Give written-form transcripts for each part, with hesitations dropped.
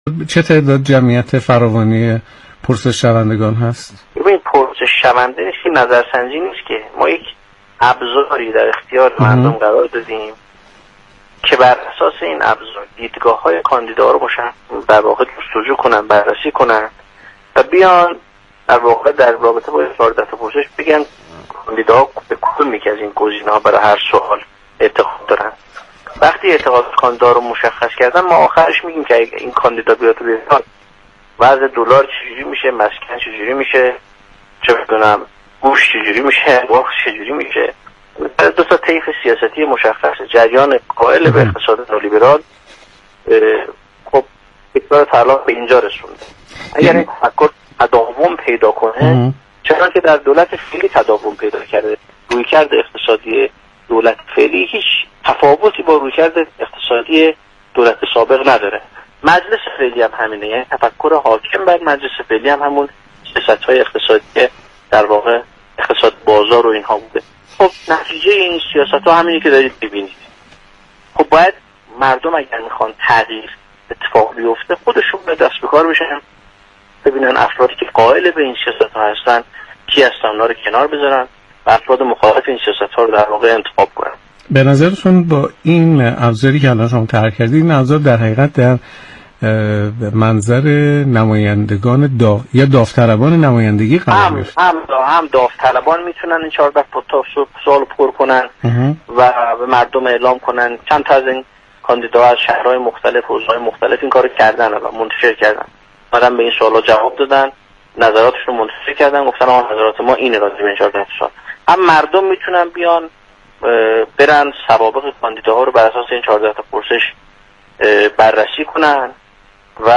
چه تعداد جمعیت فراوانی پرسش شوندگان هست؟ ببین پرسش شونده نظرسنجی نیست که ما یک ابزاری در اختیار مردم قرار دادیم که بر اساس این ابزار دیدگاه‌های کاندیداها رو در واقع جستجو کنن، بررسی کنن و بیان در واقع در رابطه با وزارت پرسش بگن کاندیداها به کدومی که از این گزینه‌ها برای هر سوال اعتقاد دارن. وقتی اعتقاد کاندیدا رو مشخص کردن ما آخرش میگیم که این کاندیدا بیاد تو بیاد وضع دلار چجوری میشه، مسکن چجوری میشه، چه بدونم گوشت چجوری میشه، باخت چجوری میشه. دو تا طیف سیاستی مشخص جریان قائل به اقتصاد نولیبرال خب اقتدار طلاق به اینجا رسونده. اگر این تفکر تداوم پیدا کنه، چرا که در دولت فعلی تداوم پیدا کرده، رویکرد اقتصادی دولت فعلی هیچ تفاوتی با رویکرد اقتصادی دولت سابق نداره. مجلس فعلی هم همینه، یعنی تفکر حاکم بر مجلس فعلی هم همون سیاست‌های اقتصادی در واقع اقتصاد بازار و اینها بوده. خب نتیجه این سیاست‌ها همینه که دارید ببینید. خب باید مردم اگر میخوان تغییر اتفاق بیفته خودشون به دست به کار بشن، ببینن افرادی که قائل به این سیاست‌ها هستن کی هستن، اونا رو کنار بذارن و افراد مخالف این سیاست‌ها رو در واقع انتخاب کنن. به نظرتون با این ابزاری که الان شما طرح کردید، این ابزار در حقیقت در منظر نمایندگان یا داوطلبان نمایندگی قرار گرفت؟ هم داوطلبان میتونن این 14 سوال پر کنن و به مردم اعلام کنن. چند تا از این کاندیداها از شهرهای مختلف، حوزه‌های مختلف این کارو کردن و منتشر کردن. بعدم به این سوالا جواب دادن، نظراتشون رو منتشر کردن، گفتن نظرات ما اینه راجع به این 14 سوال. هم مردم میتونن بیان برن سوابق کاندیداها رو بر اساس این 14 تا پرسش بررسی کنن و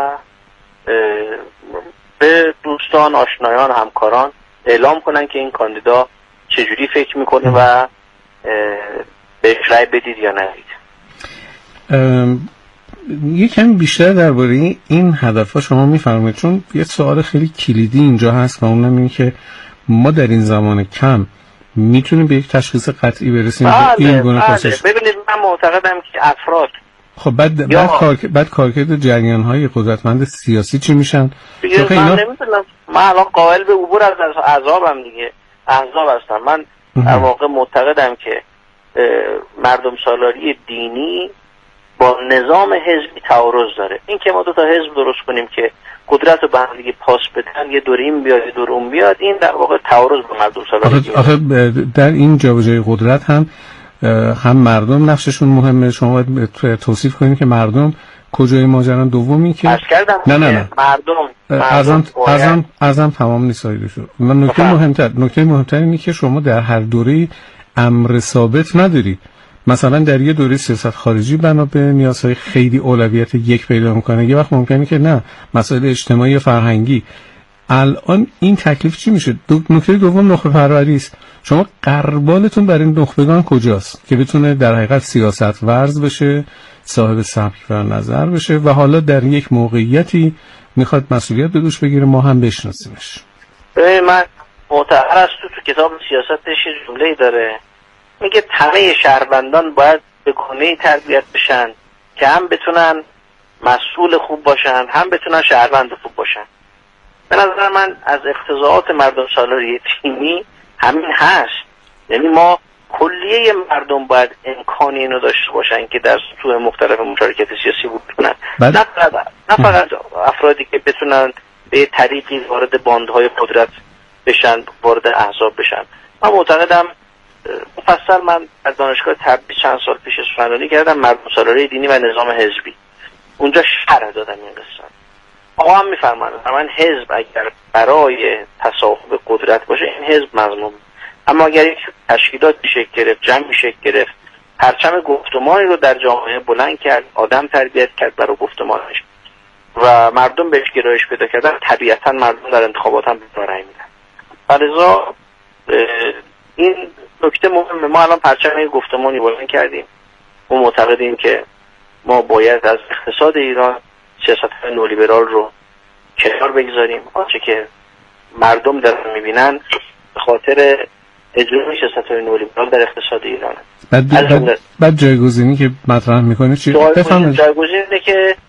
به دوستان، آشنایان، همکاران اعلام کنن که این کاندیدا چجوری فکر میکنه و بهش رأی بدید یا ندید. یکم بیشتر درباره این هدف‌ها شما میفرمایید، چون یه سوال خیلی کلیدی اینجا هست و اونم اینه که ما در این زمان کم میتونیم به یک تشخیص قطعی برسیم که این گونه پرسش. ببینید من معتقدم که افراد خب بعد کارکرد جریان‌های قدرتمند سیاسی چی میشن؟ من نمیدونم، من الان قائل به عبور از احزابم دیگه، احزاب هستم. من در واقع معتقدم که مردم سالاری دینی با نظام حزبی تعارض داره. این که ما دو تا حزب درست کنیم که قدرت رو به هم دیگه پاس بدن، یه دور این بیاد یه دور اون بیاد، این در واقع تعارض با مردم سالاری. آخه در این جابجایی قدرت هم مردم نقششون مهمه. شما باید توصیف کنید که مردم کجای ماجرا. دومی که نه مردم تمام نیست سایدشو. من نکته مهمتر اینه که شما در هر دوره امر ثابت ندارید. مثلا در یه دوره سیاست خارجی بنا به نیازهای خیلی اولویت یک پیدا میکنه، یه وقت ممکنه که نه، مسائل اجتماعی و فرهنگی. الان این تکلیف چی میشه؟ نکته دوم نخبه پروری است. شما قربالتون برای این نخبگان کجاست که بتونه در حقیقت سیاست ورز بشه، صاحب سبک و نظر بشه و حالا در یک موقعیتی میخواد مسئولیت به دوش بگیره، ما هم بشناسیمش. من معتقد هستم تو کتاب سیاستش جمله‌ای داره میگه همه شهروندان باید به گونه‌ای تربیت بشن که هم بتونن مسئول خوب باشن هم بتونن شهروند خوب باشن. به نظر من از اقتضاعات مردم سالاری تیمی همین هست. یعنی ما کلیه مردم باید امکانی اینو داشته باشن که در سطوح مختلف مشارکت سیاسی بود کنن، نه فقط افرادی که بتونن به طریقی وارد باندهای قدرت بشن، وارد احزاب بشن. من معتقدم مفصل من از دانشگاه تبریز چند سال پیش سخنرانی کردم مردم سالاری دینی و نظام حزبی، اونجا شرح دادم این قصه. آقا هم میفرمایند من حزب اگر برای تصاحب قدرت باشه این حزب مذموم، اما اگر یک تشکیلاتی شکل گرفت، جمعی شکل گرفت، پرچم گفتمانی رو در جامعه بلند کرد، آدم تربیت کرد برای گفتمانش و مردم بهش گرایش پیدا کردن، طبیعتا مردم در انتخابات هم به رأی میدن. لذا این نکته مهمه. ما الان پرچم گفتمانی بلند کردیم، ما معتقدیم که ما باید از اقتصاد ایران سیاست‌های نولیبرال رو کنار بگذاریم. آنچه که مردم دارن میبینن به خاطر اجرای سیاست‌های نولیبرال در اقتصاد ایران. بعد جایگزینی که مطرح میکنه چی؟ جایگزینی اینه که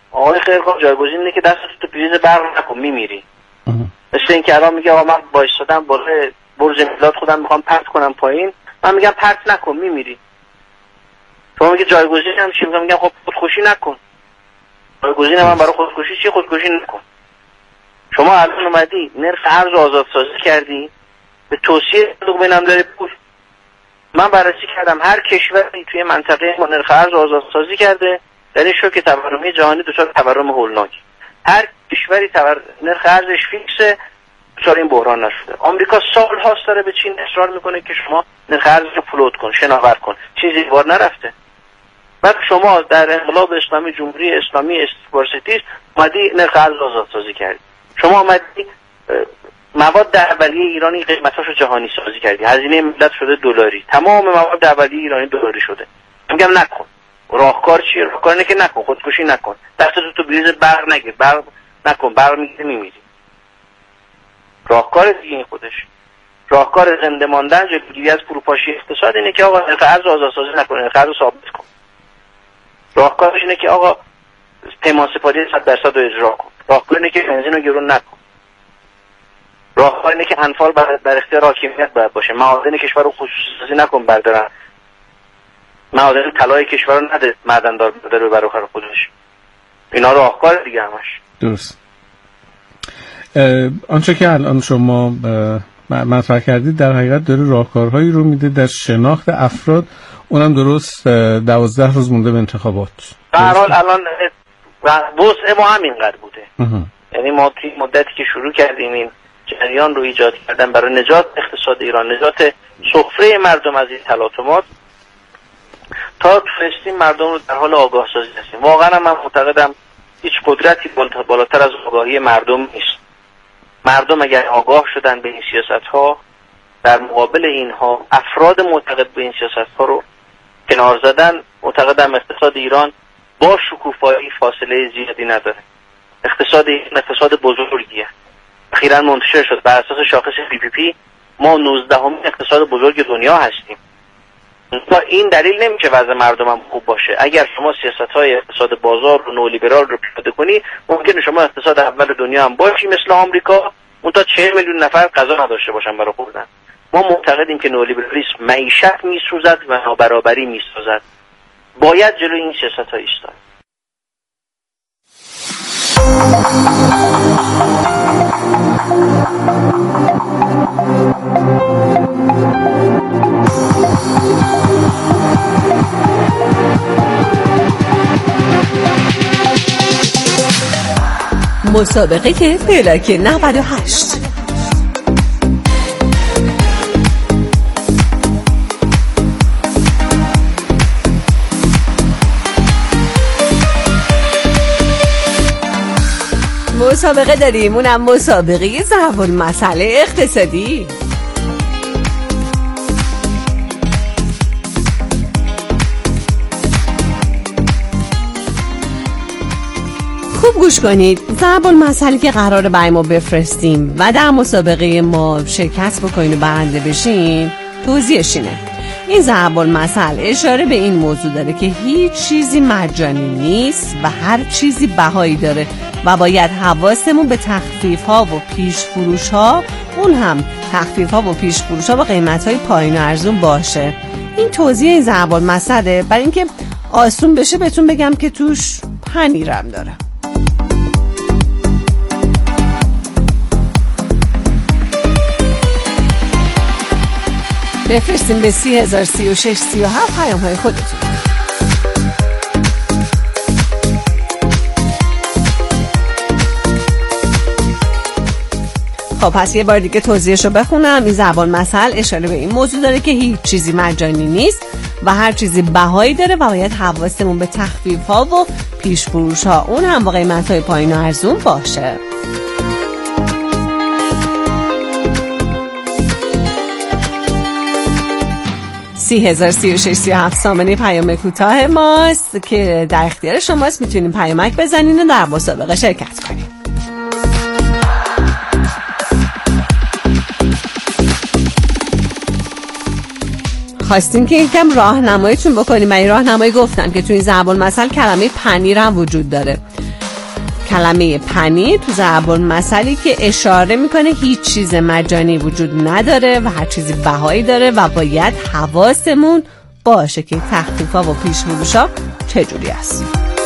آقای خیرخواه جایگزین اینه که دستت تو پریز برق نکن میمیری. مثل این که الان میگه آقا من وایسادم بالای برج میلاد خودم میخوام پرت کنم پایین، من میگم پرت نکن میمیری. شما میگه جایگزین هم چی؟ میگم خب خودکشی نکن. جایگزین من برای خودکشی چی؟ خودکشی نکن. شما الان اومدی نرخ ارز آزادسازی کردی به توصیه صندوق بین‌المللی پول. من بررسی کردم هر کشوری توی منطقه ما نرخ ارز آزادسازی کرده در این شوک تورمی جهانی دچار تورم هولناک. هر کشوری نرخ ارزش فیکسه دچار این بحران نشده. آمریکا سال هاست داره به چین اصرار میکنه که شما نرخ ارزش رو فلوت کن، شناور کن، چیزی بار نرفته. بعد شما در انقلاب اسلامی جمهوری اسلامی استکبارستیز اومدی نرخ ارز آزادسازی کردی. شما اومدی مواد اولیه ایرانی قیمتاشو جهانی سازی کردی، هزینه ملت شده دلاری، تمام مواد اولیه ایرانی دلاری شده. میگم نکن. راهکار چیه؟ راهکار اینه که نکن، خودکشی نکن، دستت تو بریز برق نگیر، برق نکن، برق میگیره میمیری. راهکار دیگه این خودش راهکار زنده ماندن جلوگیری از فروپاشی اقتصاد اینه که آقا نرخ ارز آزادسازی نکن، نرخ ارز ثابت کن. راهکارش اینه که آقا پیمانسپاری 100% رو اجرا کن. راهکار اینه که بنزین رو گرون نکن. راهکار اینه که انفال در اختیار حاکمیت باید باشه. معادن کشور رو خصوصی سازی نکن بردارن. معادن طلای کشور رو نده معدندار برداره برای خودش. اینا راهکار دیگه همش. درست. آنچه که الان شما مطرح کردید در حقیقت داره راهکارهایی رو میده در شناخت افراد، اونم درست 12 روز مونده به انتخابات. به هر حال الان وسع ما همینقدر بوده. یعنی ما توی مدتی که شروع کردیم این جریان رو ایجاد کردن برای نجات اقتصاد ایران، نجات سفره مردم از این تلاطمات، تا تونستیم مردم رو در حال آگاه سازی هستیم. واقعا من معتقدم هیچ قدرتی بالاتر از آگاهی مردم نیست. مردم اگر آگاه شدن به این سیاست ها، در مقابل اینها افراد معتقد به این سیاست ها رو کنار زدن، معتقدم اقتصاد ایران با شکوفایی فاصله زیادی نداره. اقتصاد ایران اقتصاد بزرگیه. اخیراً منتشر شد بر اساس شاخص PPP ما 19مین اقتصاد بزرگ دنیا هستیم. این دلیل نمیشه وضع مردمم خوب باشه. اگر شما سیاست‌های اقتصاد بازار رو نولیبرال رو پیاده کنی، ممکنه شما اقتصاد اول دنیا هم باشی مثل آمریکا، اون تا 40 میلیون نفر غذا نداشته باشن برای خوردن. ما معتقدیم که نولیبرالیسم معیشت میسوزد و نابرابری میسازد. باید جلوی این سیاست‌ها ایستاد. مسابقه فلک 98. مسابقه داریم، اونم مسابقه ضرب المثل اقتصادی. خوب گوش کنید. ضرب المثلی که قراره برای ما بفرستیم و در مسابقه ما شرکت بکنین و برنده بشین، توضیحش اینه. این ضرب المثل اشاره به این موضوع داره که هیچ چیزی مجانی نیست و هر چیزی بهایی داره و باید حواسمون به تخفیف ها و پیش فروش ها، اون هم تخفیف ها و پیش فروش ها با قیمت های پایین و ارزون باشه. این توضیح این ضرب المثله برای اینکه آسون بشه بهتون بگم که توش پنیرم داره. بفرستیم به 30,036,37 پیام های خودتون. خب پس یه بار دیگه توضیحشو بخونم. این ضرب المثل اشاره به این موضوع داره که هیچ چیزی مجانی نیست و هر چیزی بهایی داره و باید حواسمون به تخفیف ها و پیش فروش ها، اون هم با قیمت های پایین و ارزون باشه. سامانه پیام کوتاه ماست که در اختیار شماست. میتونین پیامک بزنین و در مسابقه شرکت کنین. خواستین که یکم راهنماییتون بکنیم. من راهنمایی گفتم که تو این ضرب المثل کلمه پنیر هم وجود داره. کلمه پنیر تو ضرب المثلی که اشاره میکنه هیچ چیز مجانی وجود نداره و هر چیزی بهایی داره و باید حواسمون باشه که تخفیفا و پیش‌فروشا چجوری است.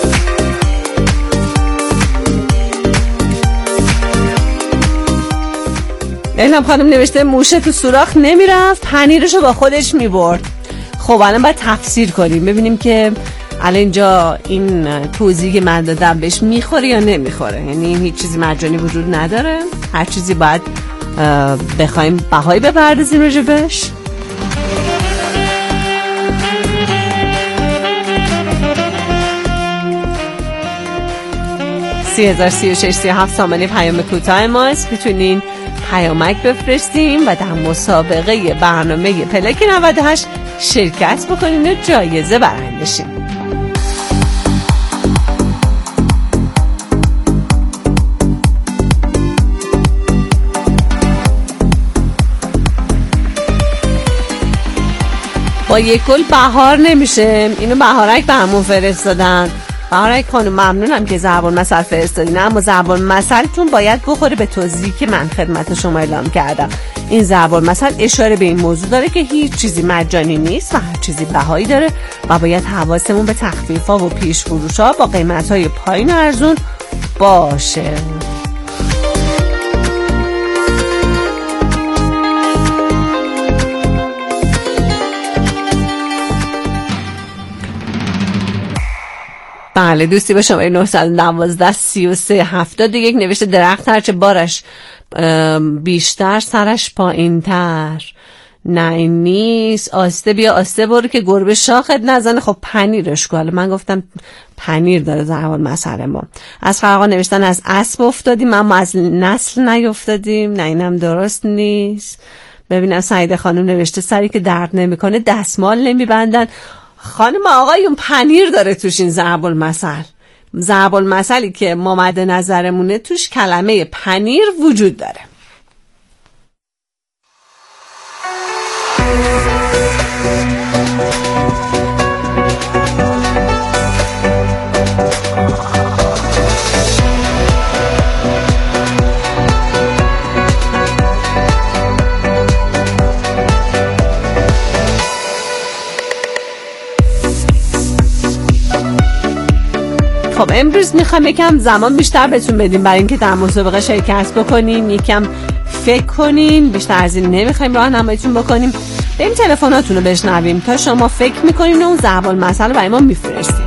الهام خانم نوشته موشه تو سوراخ نمیرفت، پنیرشو با خودش میبرد. خب الان باید تفسیر کنیم ببینیم که الان اینجا این توضیحی که من دادم بهش میخوره یا نمیخوره. یعنی هیچ چیزی مجانی وجود نداره، هر چیزی باید بخوایم بهایی بپردازیم راجبش. سامانه پیام کوتاه ماست. میتونین پیامک بفرستیم و در مسابقه برنامه پلاک 98 شرکت بکنین و جایزه برنده شین. با یک گل بهار نمیشه. اینو بهارک برامون فرستادن. بهارک خانم ممنونم که ضرب المثل فرستادین، اما ضرب المثلتون باید بخوره به توضیحی که من خدمت شما اعلام کردم. این ضرب المثل اشاره به این موضوع داره که هیچ چیزی مجانی نیست و هر چیزی بهایی داره و باید حواسمون به تخفیف‌ها و پیش‌فروش‌ها با قیمت‌های پایین و ارزون باشه. بله دوستی با شماره 912 3371 نوشته درخت هرچه بارش بیشتر سرش پایین تر. نه این نیست. آسته بیا آسته برو که گربه شاخت نزنه. خب پنیرش کاله. من گفتم پنیر داره ضرب المثل ما. از خرقا نوشتن از اسب افتادیم اما از نسل نیفتادیم. نه اینم درست نیست. ببینم سعیده خانم نوشته سری که درد نمیکنه دستمال نمیبندن. خانم آقایون پنیر داره توش این ضرب المثل. ضرب المثلی که ما مد نظرمونه توش کلمه پنیر وجود داره. خب امروز میخوام یکم زمان بیشتر بهتون بدیم برای اینکه در مسابقه شرکت بکنین، یکم فکر کنین. بیشتر از این نمیخوایم راهنماییتون بکنیم. بریم تلفناتون رو بشنویم تا شما فکر میکنین و اون ضرب المثل رو برای ما میفرستین.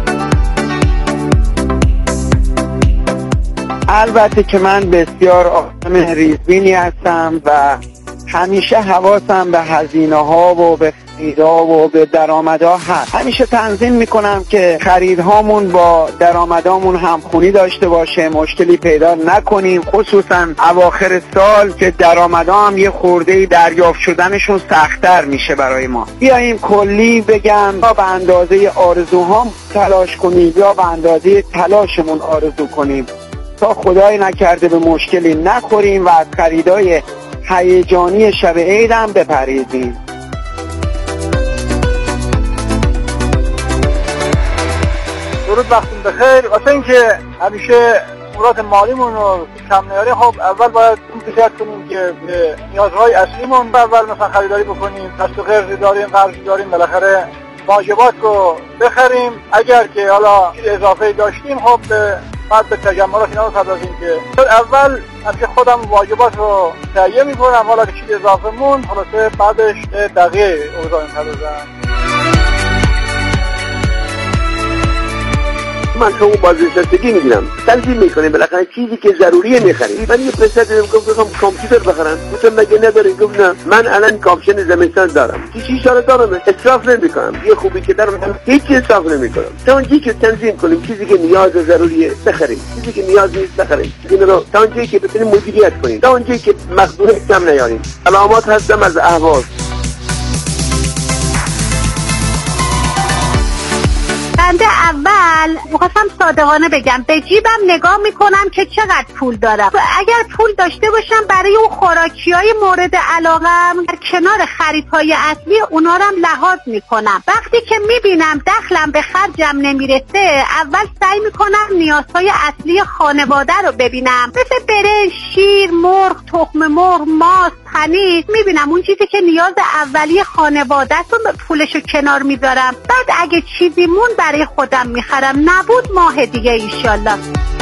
البته که من بسیار آدم ریزبینی هستم و همیشه حواسم به هزینه ها و به خریدها و به درآمدها هست. همیشه تنظیم میکنم که خریدهامون با درآمدامون همخونی داشته باشه، مشکلی پیدا نکنیم، خصوصا اواخر سال که درآمدها هم یه خورده‌ای دریافت شدنشون سخت‌تر میشه برای ما. بیاییم کلی بگم یا به اندازه آرزوهام تلاش کنیم یا به اندازه تلاشمون آرزو کنیم تا خدای نکرده به مشکلی نخوریم و از خریدای هیجانی شب عید هم بپریزیم. درود وقتتون بخیر. واسه اینکه همیشه امورات مالیمون رو کم نیاریم، خب اول باید فکر کنیم که به نیازهای اصلیمون اول مثلا خریداری بکنیم، قسط و قرضی داریم، قرضی داریم، بالاخره واجبات رو بخریم. اگر که حالا چیز اضافه داشتیم خب بعد به تجملات اینا رو پردازیم که اول از که خودم واجبات رو تهیه میکنم، حالا که چیز اضافه مون خلاصه بعدش دقیقه اوضاع میپردازم. من که اون بازنشستگی میگیرم تنظیم میکنیم، بالاخره چیزی که ضروریه میخریم. من یه پسر دیدم گفت بخوام کامپیوتر بخرم، گفتم مگه نداری؟ گفت نه من الان کاپشن زمستان دارم، 6 سال دارم، اسراف نمیکنم. یه خوبی که دارم هیچ اسراف نمیکنم. تا اونجایی که تنظیم کنیم چیزی که نیاز ضروریه بخریم، چیزی که نیاز نیست بخریم. این رو تا اونجایی که بتونیم مدیریت کنیم، تا اونجایی که مخدوم کم نیاریم. علامات هستم از اهواز. بنده اول میخواستم صادقانه بگم به جیبم نگاه میکنم که چقدر پول دارم. اگر پول داشته باشم برای اون خوراکیای مورد علاقم در کنار خریدهای اصلی اونا رو هم لحاظ میکنم. وقتی که میبینم دخلم به خرجم نمیرسه اول سعی میکنم نیازهای اصلی خانواده رو ببینم، مثل برنج، شیر، مرغ، تخم مرغ، ماست، پنیر. میبینم اون چیزی که نیاز اولیه خانواده رو پولشو کنار میذارم، بعد اگه چیزی مون برای خودم میخرم، نبود ماه دیگه ایشالله.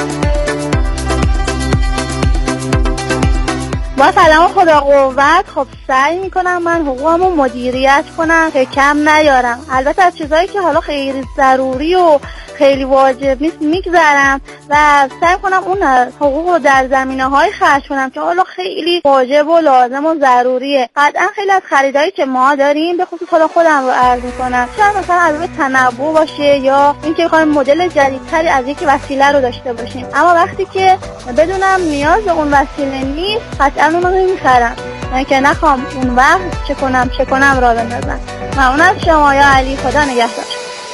با سلام خدا قوت. خب سعی میکنم من حقوقمو مدیریت کنم که کم نیارم. البته از چیزایی که حالا خیلی ضروری و خیلی واجب نیست میگذرم و سعی کنم اون حقوق رو در زمینه‌های خرج کنم که حالا خیلی واجب و لازم و ضروریه. قطعا خیلی از خریدایی که ما داریم به خصوص حالا خودم رو عرض میکنم، شاید مثلا از روی تنوع باشه یا اینکه بخوایم مدل جدیدتری از یک وسیله رو داشته باشیم، اما وقتی که بدونم نیاز به اون وسیله نیست قطعا اون رو میخرم، من که نخوام اون وقت چه کنم را بندازم. ممنون از شما یا علی. خدا نگهدار.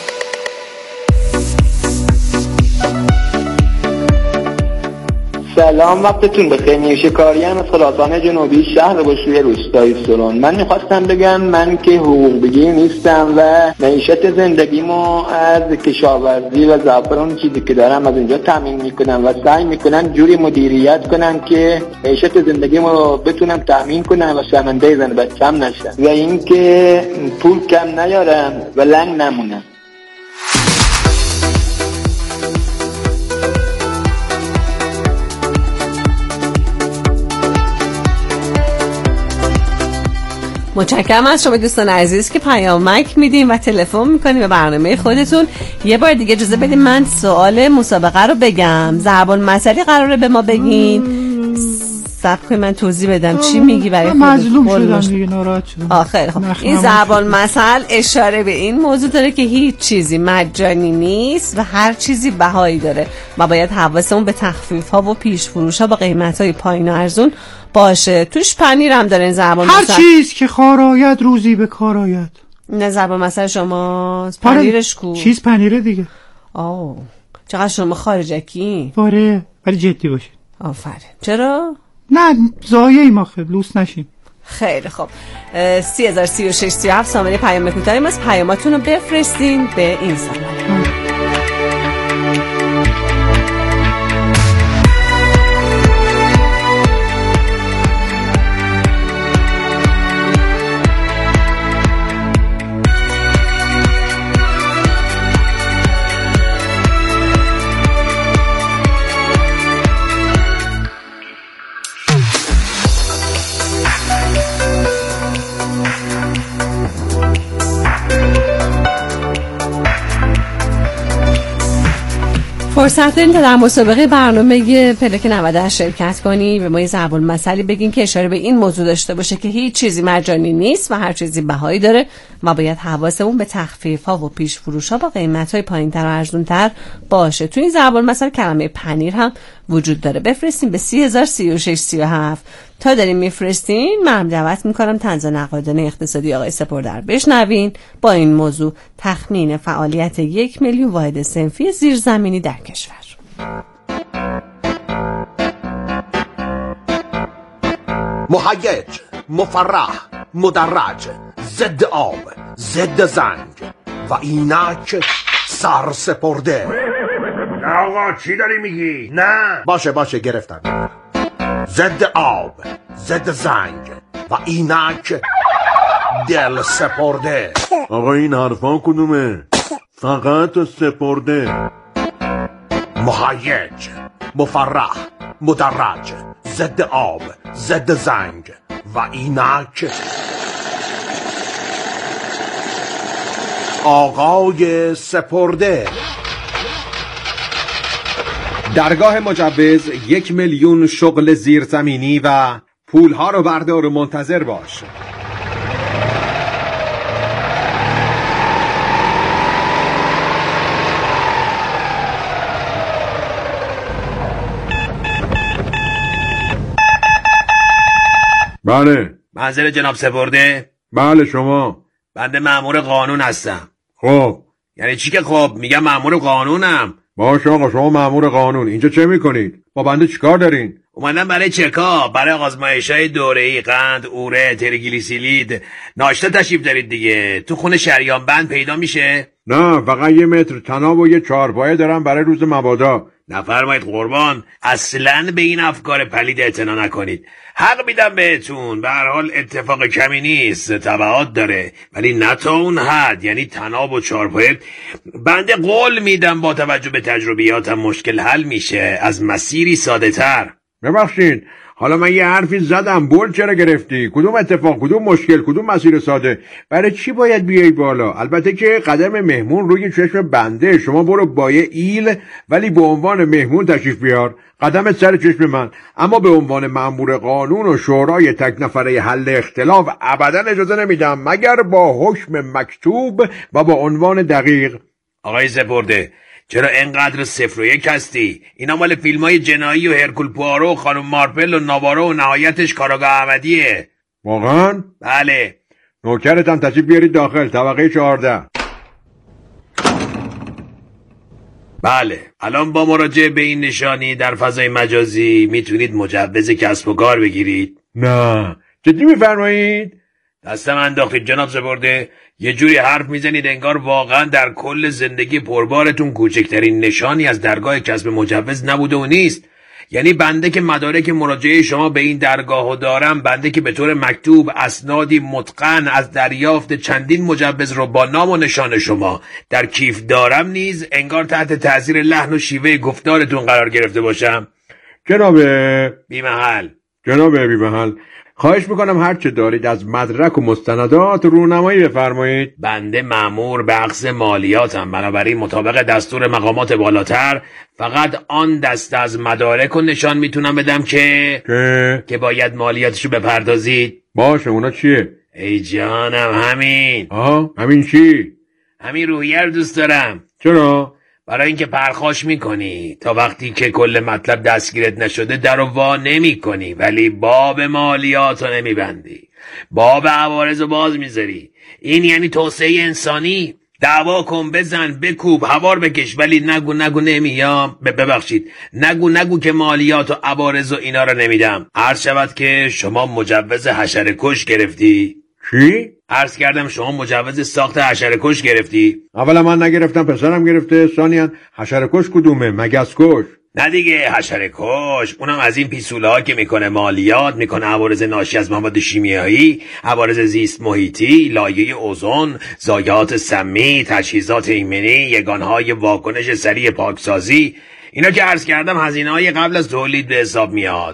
سلام، وقتتون بخیر. نیوشکاریان از خراسان جنوبی، شهر بشوی، روستای سرون. من میخواستم بگم من که حقوق بگیر نیستم و معیشت زندگیمو از کشاورزی و زعفران چیزی که دارم از اینجا تامین میکنم و سعی میکنم جوری مدیریت کنم که معیشت زندگیمو بتونم تامین کنم و شرمنده زن بچه‌م نشم و اینکه پول کم نیارم و لنگ نمونم. متشکرم از شما دوستان عزیز که پیامک میدین و تلفن میکنین به برنامه خودتون. یه بار دیگه اجازه بدین من سوال مسابقه رو بگم. ضرب المثلی قراره به ما بگین. صبر کنید من توضیح بدم چی میگی برای خودت. مظلوم شدم دیگه، ناراحت شدم. خیلی خوب. این ضرب المثل اشاره به این موضوع داره که هیچ چیزی مجانی نیست و هر چیزی بهایی داره و باید حواسمون به تخفیف ها و پیش فروش ها با قیمت های پایین و ارزون باشه. توش پنیر هم داره این ضرب المثل. هر چیز که خار آید روزی به کار آید. نه ضرب المثل شما پنیرش کو؟ چیز پنیره دیگه. چقدر شما خارجکی. آره ولی جدی باشید. آفرین. چرا؟ نه زایه ما خیلی لوس نشیم. خیلی خب. 303637 سامانه پیام کوتاهی ماست. پیاماتون رو بفرستین به این سامانه. فرصت دارین تا در مسابقه برنامه پلاک 98 شرکت کنی. به ما یه ضرب المثلی بگین که اشاره به این موضوع داشته باشه که هیچ چیزی مجانی نیست و هر چیزی بهایی داره و باید حواسمون به تخفیف ها و پیش فروش ها با قیمت های پایین تر و ارزون تر باشه. تو این ضرب المثل کلمه پنیر هم وجود داره. بفرستین به 303637. تا داریم میفرستین من دعوت میکنم طنز نقادانه اقتصادی آقای سپردر بشنوین با این موضوع تخمین فعالیت 1 میلیون واحد صنفی زیرزمینی در کشور. مهیج، مفرح، مدرج، ضد آب، ضد زنگ و اینک سرسپرده. نه آقا چی داری میگی؟ نه باشه گرفتم. ضد آب، ضد زنگ و اینک دل سپرده. آقا این حرفا کدومه؟ فقط سپرده. مهیج، مفرح، مدرج، ضد آب، ضد زنگ و اینک آقای سپرده. درگاه مجوز 1 میلیون شغل زیرزمینی و پولها رو بردار و منتظر باش. بله. منزل جناب سپرده؟ بله شما. بنده مأمور قانون هستم. خب یعنی چی که خب میگم مأمور قانونم. باشه آقا، شما مأمور قانون، اینجا چه میکنید؟ با بنده چیکار دارین؟ اومدم برای چکاپ، برای آزمایش‌های دوره‌ای، قند، اوره، تریگلیسیرید. ناشتا تشریف دارید دیگه؟ تو خونه شریان بند پیدا میشه؟ نه، فقط 1 متر طناب و یه 4 پایه دارم برای روز مبادا. نفرمایید قربان، اصلاً به این افکار پلید اعتنا نکنید. حق میدم بهتون، به هر حال اتفاق کمی نیست، تبعات داره، ولی نه تا اون حد. یعنی طناب و 4 پایه بنده قول میدم با توجه به تجربیاتم مشکل حل میشه از مسیری ساده تر. ببخشید، حالا من یه حرفی زدم، بول چرا گرفتی؟ کدوم اتفاق، کدوم مشکل، کدوم مسیر ساده؟ برای چی باید بیایی بالا؟ البته که قدم مهمون روی چشم بنده، شما برو با یه ایل ولی به عنوان مهمون تشریف بیار، قدمت سر چشم من. اما به عنوان مأمور قانون و شورای تک نفره حل اختلاف ابدا اجازه نمیدم مگر با حکم مکتوب و با عنوان دقیق. آقای سپرده، چرا انقدر 0 و 1 هستی؟ اینا مال فیلمای جنایی و هرکول پوارو و خانم مارپل و ناوارو و نهایتش کاراگاه احمدیه. واقعا؟ بله. نوکرتم تشریف بیارید داخل، طبقه 14. بله، الان با مراجعه به این نشانی در فضای مجازی میتونید مجوز کسب و کار بگیرید. نه، جدی میفرمایید؟ دستم انداختید جناب سپرده. یه جوری حرف میزنید انگار واقعا در کل زندگی پربارتون کوچکترین نشانی از درگاه کسب مجوز نبوده و نیست. یعنی بنده که مدارک مراجعه شما به این درگاهو دارم، بنده که به طور مکتوب اسنادی متقن از دریافت چندین مجوز رو با نام و نشان شما در کیف دارم، نیز انگار تحت تاثیر لحن و شیوه گفتارتون قرار گرفته باشم. جناب بی‌محل، خواهش میکنم هر چه دارید از مدرک و مستندات رونمایی بفرمایید. بنده مأمور بخش مالیاتم، بنابراین مطابق دستور مقامات بالاتر فقط آن دسته از مدارک و نشان میتونم بدم که باید مالیاتشو بپردازید. باشه، اونا چیه؟ ای جانم همین. همین چی؟ همین روحیه رو دوست دارم. چرا؟ برای اینکه پرخاش میکنی تا وقتی که کل مطلب دستگیرت نشده درو وا نمیکنی، ولی باب مالیاتو نمیبندی، باب عوارض باز میذاری. این یعنی توسعه انسانی. دعوا کن، بزن، بکوب، هوار بکش، ولی نگو نمیام. ببخشید، نگو که مالیات و عوارض و اینا رو نمیدم. عرض شود که شما مجوز حشره‌کش گرفتی. چی؟ عرض کردم شما مجوز ساخت حشره‌کش گرفتی. اولا من نگرفتم، پسرم گرفته. ثانیاً حشره‌کش کدومه؟ مگس‌کش؟ نه دیگه، حشره‌کش اونم از این پیسوله ها که میکنه مالیات، میکنه عوارض ناشی از مواد شیمیایی، عوارض زیست محیطی، لایه اوزون، ضایعات سمی، تجهیزات ایمنی، یگانهای واکنش سریع پاکسازی. اینا که عرض کردم هزینه‌های قبل از تولید به حساب میاد.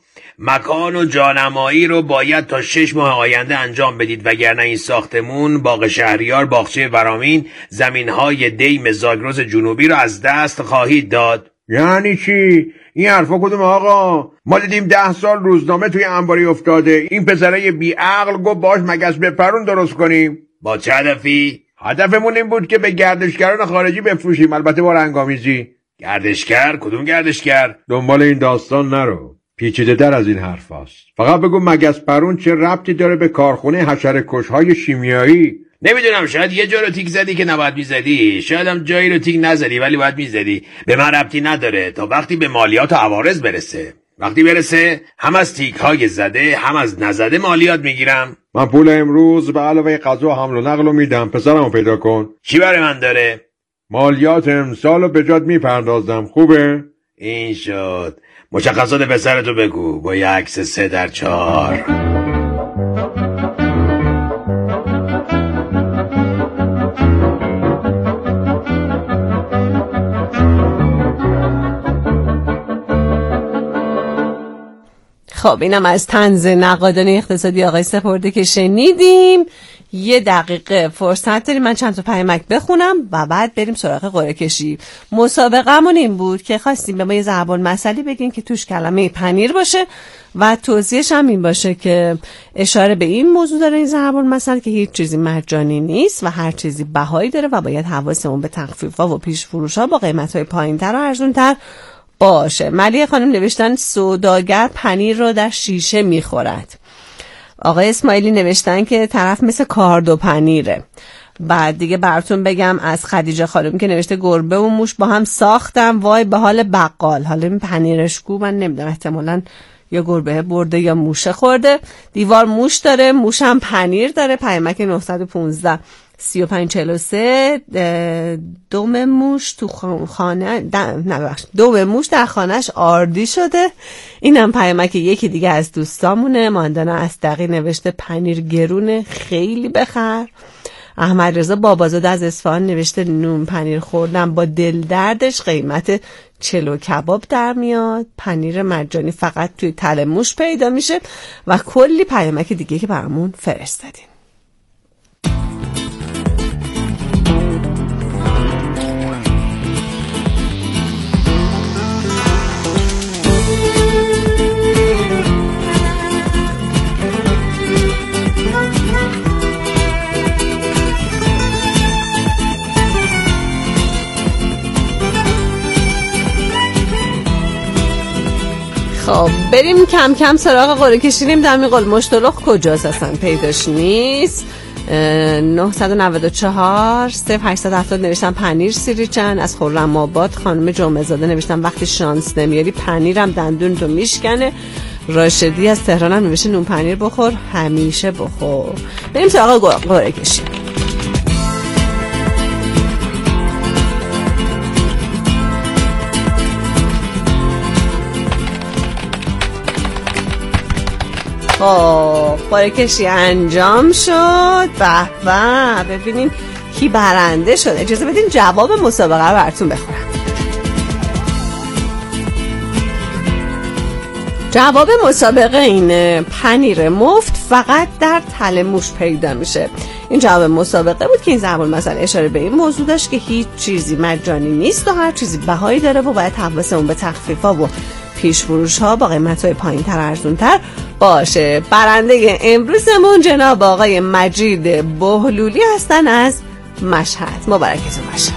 مکان و جانمایی رو باید تا 6 ماه آینده انجام بدید، وگرنه این ساختمون، باغ شهریار، باغچه ورامین، زمینهای دیم زاگرس جنوبی رو از دست خواهید داد. یعنی چی؟ این حرفا کدوم آقا؟ ما دیدیم 10 سال روزنامه توی انباری افتاده، این پسره بی عقل گفت باش مگس بپرون درست کنیم. با چه هدفی؟ هدفمون این بود که به گردشگران خارجی بفروشیم، البته با رنگامیزی. گردشگر؟ کدوم گردشگر؟ دنبال این داستان نرو، پیچیده در از این حرف هست. فقط بگو مگس پرون چه ربطی داره به کارخونه حشره‌کش‌های شیمیایی؟ نمیدونم، شاید یه جا رو تیک زدی که نباید میزدی، شاید هم جایی رو تیک نزدی ولی باید میزدی. به من ربطی نداره تا وقتی به مالیات و عوارض برسه. وقتی برسه هم از تیک های زده هم از نزده مالیات میگیرم. من پول امروز به علاوه غذا حمل و نقل رو میدم، پسرمو پیدا کن. چی برای من داره؟ مالیات امسالو به جات میپردازم. خوبه؟ این شد. مشخصات پسرتو بگو با یه عکس 3x4. خب اینم از طنز نقادان اقتصادی آقای سپرده که شنیدیم. 1 دقیقه فرصت داریم، من چند تا پیامک بخونم و بعد بریم سراغ قرعه کشی. مسابقه‌مون این بود که خواستیم به ما یه ضرب المثلی بگین که توش کلمه پنیر باشه و توضیحش هم این باشه که اشاره به این موضوع داره این ضرب المثل که هیچ چیزی مجانی نیست و هر چیزی بهایی داره و باید حواسمون به تخفیف‌ها و پیش فروش‌ها با قیمت‌های پایین‌تر و ارزان‌تر باشه. ملیه خانم نوشتن سوداگر پنیر رو در شیشه میخورد. آقای اسماعیلی نوشتن که طرف مثل کاردو پنیره. بعد دیگه براتون بگم از خدیجه خانم که نوشته گربه و موش با هم ساختم وای به حال بقال. حالا این پنیرشکو من نمیدونم، احتمالاً یا گربه برده یا موشه خورده. دیوار موش داره، موش هم پنیر داره. پیامک 915 3543 دوم موش تو خانه دوم موش در خانهش آردی شده. اینم پیامک یکی دیگه از دوستامونه. ماندانا اصدقی نوشته پنیر گرونه خیلی بخر. احمد رضا بابازاده از اصفهان نوشته نون پنیر خوردم با دل دردش قیمت چلو کباب در میاد. پنیر مجانی فقط توی تله موش پیدا میشه و کلی پیامک دیگه که برامون فرستادین. خب بریم کم کم سراغ قرعه کشیدیم. در میقل مشتلق کجاست اصلا پیداش نیست. 994 0870 نوشتم پنیر سیریچن. از خرم آباد خانم جمعه زاده نوشتم وقتی شانس نمیاری پنیرم دندون تو میشکنه. راشدی از تهران هم نوشته نون پنیر بخور همیشه بخور. بریم سراغ قرعه کشیدیم. قرعه کشی انجام شد. به به ببینیم کی برنده شد. اجازه بدین جواب مسابقه رو براتون بخونم. جواب مسابقه اینه پنیر مفت فقط در تله موش پیدا میشه. این جواب مسابقه بود که این ضرب المثل اشاره به این موضوع داشت که هیچ چیزی مجانی نیست و هر چیزی بهایی داره و باید حواسمون به تخفیف‌ها و پیش فروش ها با قیمت های پایین تر ارزون تر باشه. برنده امروزمون جناب آقای مجید بهلولی هستن از مشهد. مبارکتون باشه.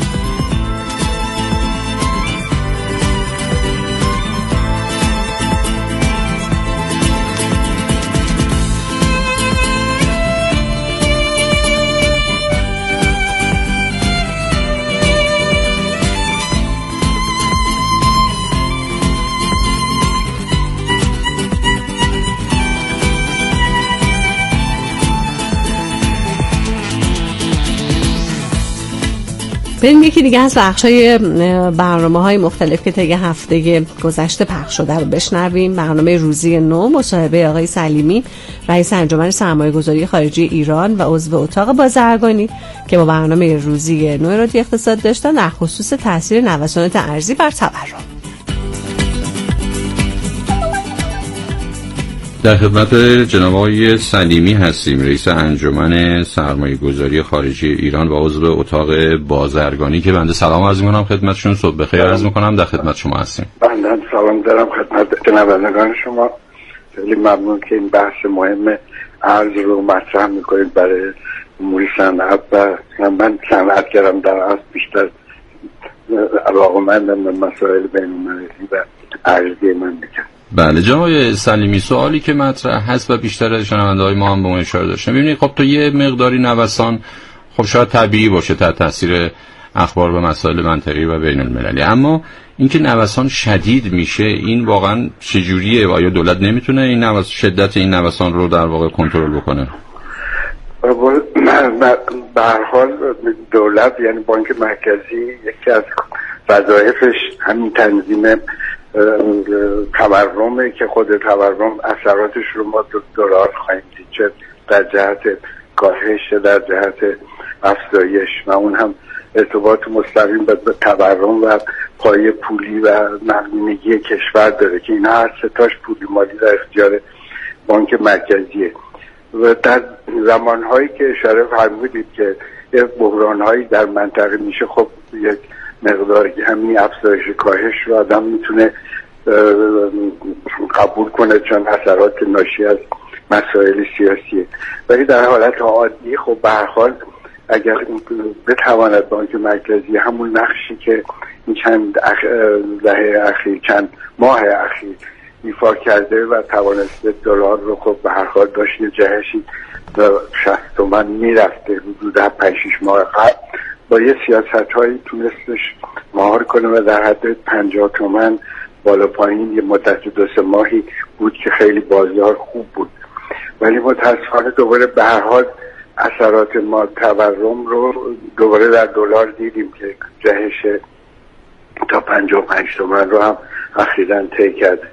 بریم یکی دیگه از بخشای برنامه‌های مختلف که طی هفته گذشته پخش شده رو بشنویم. برنامه روزی نو، مصاحبه آقای سلیمی رئیس انجمن سرمایه‌گذاری خارجی ایران و عضو اتاق بازرگانی که با برنامه روزی نو رادیو اقتصاد داشتن در خصوص تاثیر نوسانات ارزی بر تورم. در خدمت جناب آقای سلیمی هستیم، رئیس انجمن سرمایه‌گذاری خارجی ایران و عضو اتاق بازرگانی که بنده سلام عرض می‌کنم خدمتشون. صبح بخیر عرض می‌کنم. در خدمت شما هستیم. بنده سلام دارم خدمت شنوندگان شما. خیلی ممنون که این بحث مهم ارز رو مطرح می‌کنید برای امور صنعت و من صنعتگرم در اصل بیشتر علاقه‌مندم به مسائل بین‌المللی و ارزی مملکت. بله جناب سلیمی، سوالی که مطرح هست و بیشتر شنونده‌های ما هم به اون اشاره داشتن، ببینید خب تو یه مقداری نوسان خب شاید طبیعی باشه تحت تاثیر اخبار و مسائل منطقی و بین المللی، اما اینکه نوسان شدید میشه این واقعا چجوریه و آیا دولت نمیتونه این شدت این نوسان رو در واقع کنترل بکنه؟ به هر حال دولت یعنی بانک مرکزی یکی از وظایفش همین تنظیم تورمه که خود تورم اثراتش رو ما دلار خواهیم دید، چه در جهت کاهش در جهت افزایش و اون هم ارتباط مستقیم به تورم و پایه پولی و نقدینگی کشور داره که این هر ستاش پولی مالی در اختیار بانک مرکزیه و در زمانهایی که اشاره فرمودید که بحرانهایی در منطقه میشه خب یک مقدار همین افزایش کاهش رو آدم میتونه قبول کنه چون اثرات ناشی از مسائل سیاسیه، ولی در حالت عادی خب به هر حال اگر بتواند بانک مرکزی همون نقشی که این چند دهه اخیر چند ماه اخیر ایفا کرده و توانسته دلار رو خب به هر حال داشت یه جهشی 60 تومن میرفته حدود 5-6 ماه قبل، با یه سیاست هایی تونستش مهار کنه و در حد 50 تومن بالا پایین یه مدت 2-3 ماهی بود که خیلی بازار خوب بود. ولی متاسفانه دوباره به هر حال اثرات ما تورم رو دوباره در دلار دیدیم که جهش تا 55 تومن رو هم اخیراً طی کرده.